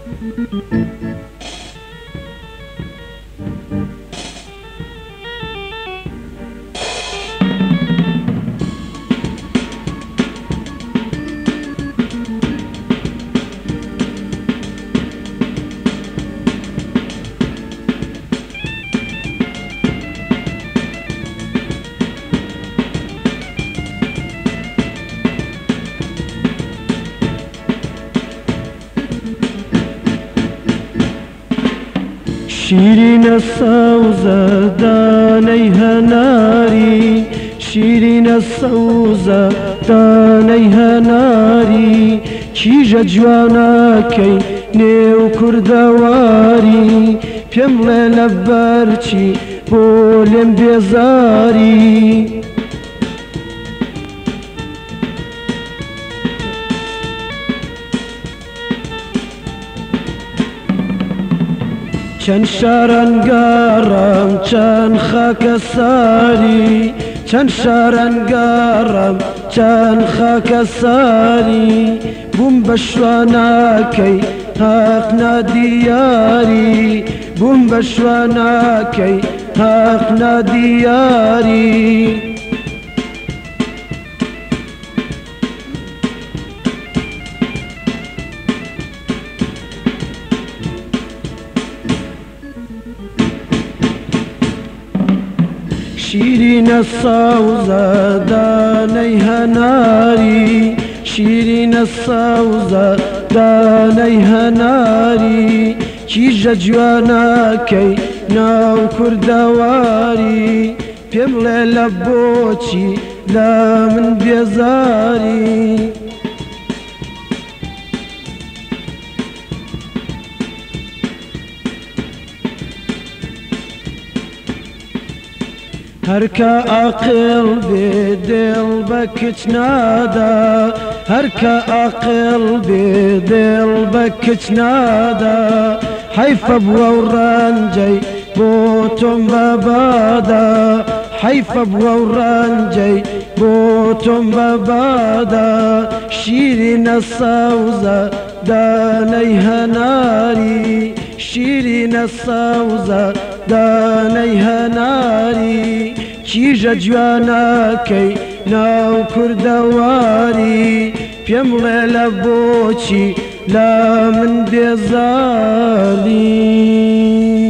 شیرینە سەوزە دانەی هەناری شیرینە سەوزە دانەی هەناری کیژە جوانەکەی نێو کوردەواری پێم بڵێ لەبەرچی بۆ لێم بێزاری چەند شارەنگەڕم چەند خاکە ساری چەند شارەنگەڕم چەند خاکە ساری بووم بە شوانەکەی هەق نادیاری بووم بە شوانەکەی هەق نادیاری شیرینە سەوزە دانەی هەناری شیرینە سەوزە دانەی هەناری کیژە جوانەکەی ناو کوردەواری پێم بڵێ لە بۆچی لە من بێزاری هەرکە عاقڵ بێ دڵ بە کچ نادا هەرکە عاقڵ بێ دڵ بە کچ نادا حەیفە بووە و ڕەنجەی بۆ تۆم بەبادا حەیفە بووە و ڕەنجەی بۆ تۆم بەبادا شیرینە سەوزە دانەی هەناری شیرینە سەوزە دانەی هەناری کیژە جوانەکەی ناو کوردەواری پێم بڵێ لە بۆچی لە من بێزاری